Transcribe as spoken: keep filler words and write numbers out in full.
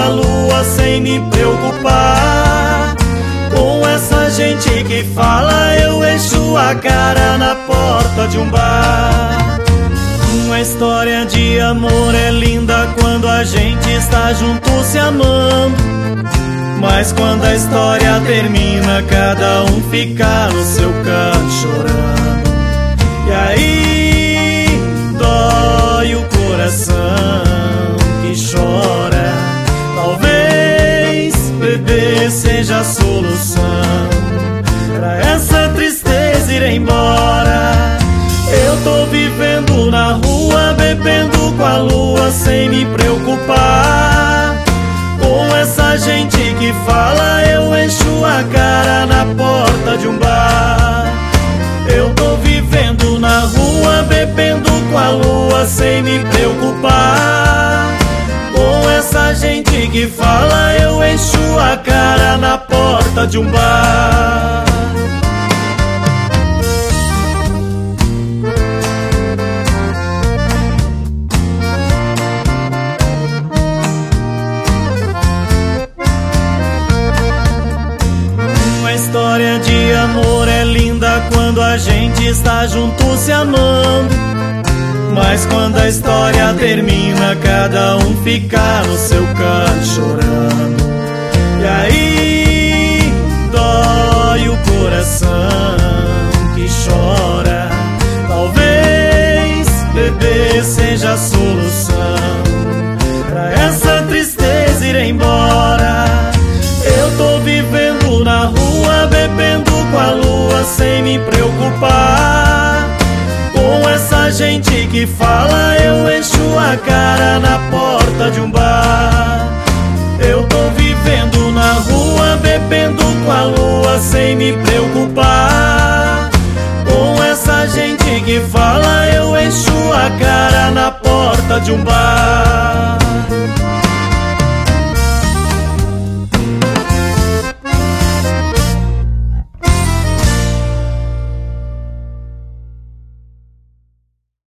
a lua sem me preocupar. Com essa gente que fala, eu encho a cara na porta de um bar. Uma história de amor é linda quando a gente está junto se amando, mas quando a história termina, cada um fica no seu canto chorando. E aí dói o coração que chora. Talvez beber seja a solução pra essa tristeza ir embora. Eu tô vivendo na rua, bebendo com a lua sem me preocupar. Com essa gente que fala, eu encho a cara na porta de um bar. Eu tô vivendo na rua, bebendo com a lua sem me preocupar. Com essa gente que fala, eu encho a cara na porta de um bar. Uma história de amor é linda quando a gente está junto se amando, mas quando a história termina, cada um fica no seu canto chorando. E aí dói o coração que chora. Talvez beber seja a solução pra essa tristeza ir embora. Eu tô vivendo na rua, bebendo com a lua sem me preocupar. Com essa gente que fala, eu encho a cara na porta de um bar. Eu tô vivendo na rua, bebendo com a lua sem me preocupar. Com essa gente que fala, eu encho a cara na porta de um bar.